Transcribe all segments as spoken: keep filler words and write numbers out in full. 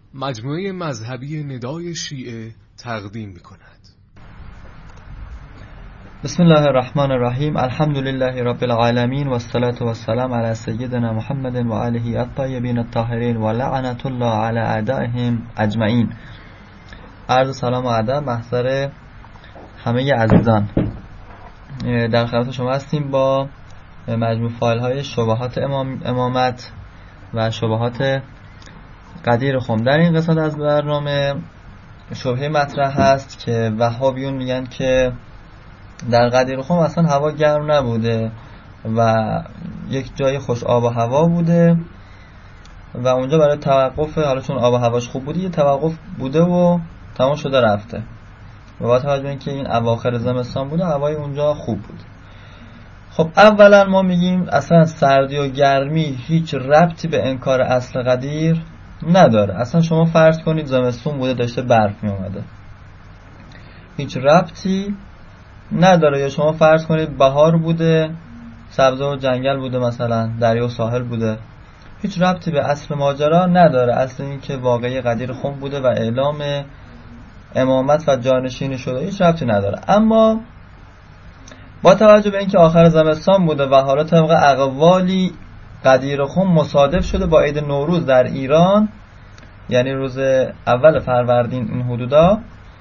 مجموعه مذهبی ندای شیعه تقدیم می‌کند. بسم الله الرحمن الرحیم. الحمد لله رب العالمین و الصلاة و السلام علی سیدنا محمد و آله الطیبین الطاهرین و لعنت الله علی اعدائهم اجمعین. عرض سلام و ادب محضر همه عزیزان. در خدمت شما هستیم با مجموع فایل های شبهات امام امامت و شبهات قدیر خم. در این قسمت از برنامه شبهه مطرح هست که وهابیون میگن که در قدیر خم اصلا هوا گرم نبوده و یک جای خوش آب و هوا بوده و اونجا برای توقف، حالا چون آب و هواش خوب بوده، یه توقف بوده و تمام شده رفته و با توجه به اینکه این اواخر زمستان بوده هوای اونجا خوب بود. خب اولا ما میگیم اصلا سردی و گرمی هیچ ربطی به انکار اصل قدیر نداره. اصلا شما فرض کنید زمستون بوده داشته برف می اومده، هیچ ربطی نداره. یا شما فرض کنید بهار بوده، سبزه و جنگل بوده، مثلا دریا و ساحل بوده، هیچ ربطی به اصل ماجرا نداره. اصل این که واقعی قدیر خم بوده و اعلام امامت و جانشینی شده هیچ ربطی نداره. اما با توجه به اینکه آخر زمستان بوده و حالا طبق اقوالی قدیر خم مصادف شده با عید نوروز در ایران، یعنی روز اول فروردین این حدودا،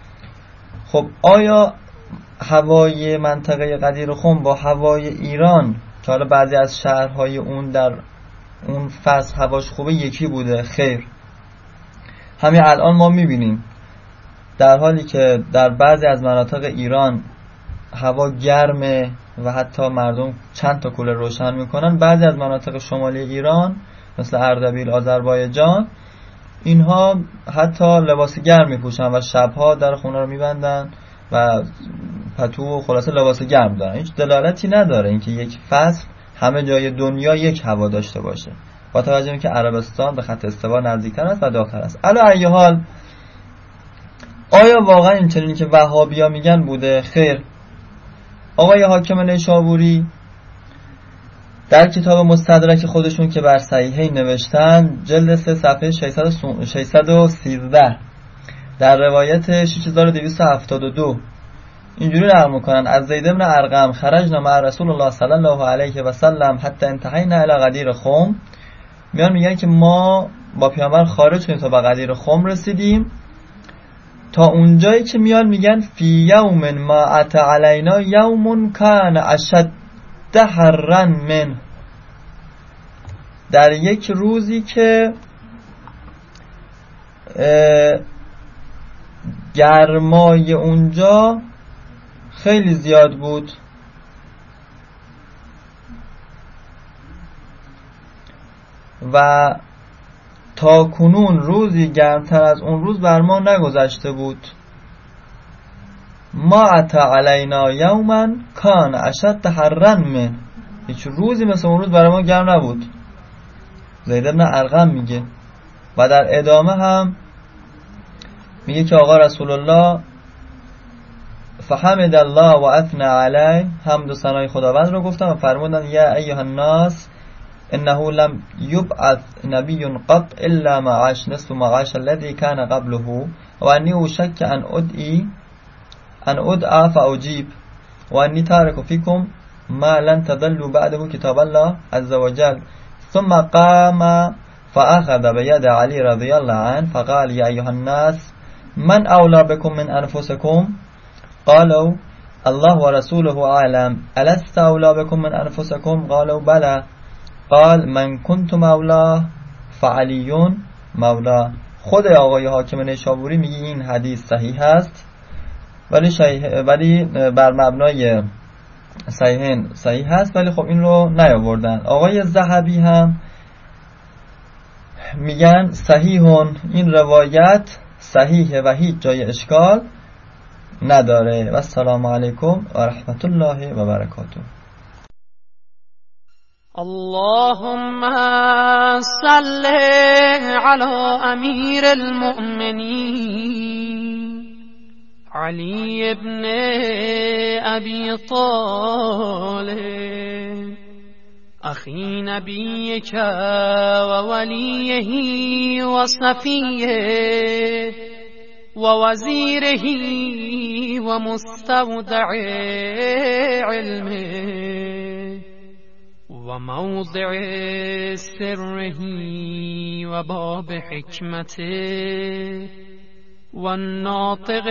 خب آیا هوای منطقه قدیر خم با هوای ایران که حالا بعضی از شهرهای اون در اون فصل هواش خوبه یکی بوده؟ خیر. همین الان ما میبینیم در حالی که در بعضی از مناطق ایران هوا گرمه و حتی مردم چند تا کولر روشن میکنن، بعضی از مناطق شمالی ایران مثل اردبیل، آذربایجان، اینها حتی لباس گرم میپوشن و شبها در خونه رو میبندن و پتو و خلاصه لباس گرم دارن. هیچ دلالتی نداره اینکه یک فصل همه جای دنیا یک هوا داشته باشه، با توجه به اینکه عربستان به خط استوا نزدیکتر است و داخل است. علی ای حال آیا واقعا این چنین که وهابیا میگن بوده؟ خیر. آقای حاکم نیشابوری در کتاب مستدرک خودشون که بر صحیحین نوشتن، جلد سه صفحه ششصد و سیزده در روایت شش هزار و دویست و هفتاد و دو اینجوری نقل میکنن: از زید بن ارقم خرجنا مع رسول الله صلی الله علیه و سلم حتی انتهینا الی قدیر خم. میان میگن که ما با پیامبر خارج شدیم تا به قدیر خم رسیدیم، تا اونجایی که میان میگن فی یوم ما ات علینا یوم کان اشد حرا من، در یک روزی که گرمای اونجا خیلی زیاد بود و تا کنون روزی گرمتر از اون روز بر ما نگذشته بود. ما اتا علینا یوما کان اشد حرا من، هیچ روزی مثل اون روز برای ما گرم نبود. زید بن ارقم میگه و در ادامه هم میگه که آقا رسول الله فحمد الله و اثنى علیه، حمد و ثنای خداوند رو گفتن و فرمودن یا ایها الناس انه لم یبعث نبی قط الا ما عاش نصف ما عاش الذي كان قبله و انی اوشک ان ادعی ان ادعى فاجیب و انی تارک فیکم ما لن تضلوا بعده کتاب الله عز وجل. ثم قام فاخذ بيد علی رضی الله عنه فقال یا ایها الناس من اولی بكم من انفسكم؟ قالوا الله ورسوله اعلم. الست اولی بكم من انفسكم؟ قالوا بلى. قال من كنت مولاه فعلی مولاه. خود آقای حاکم نیشابوری میگه این حدیث صحیح است، ولی صحیح ولی بر مبنای صحیحین صحیح هست، ولی خب این رو نیاوردن. آقای ذهبی هم میگن صحیحون، این روایت صحیحه و هیچ جای اشکال نداره. و السلام علیکم و رحمت الله و برکاته. اللهم صل على امیر المؤمنین علی ابن ابی طالب أخي نبيك ووليه وصفيه ووزيره ومستودع علمه وموضع سره وباب حكمته والناطق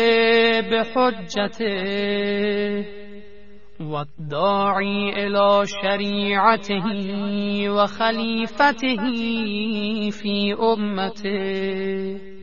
بحجته والداعي إلى شريعته وخليفته في أمته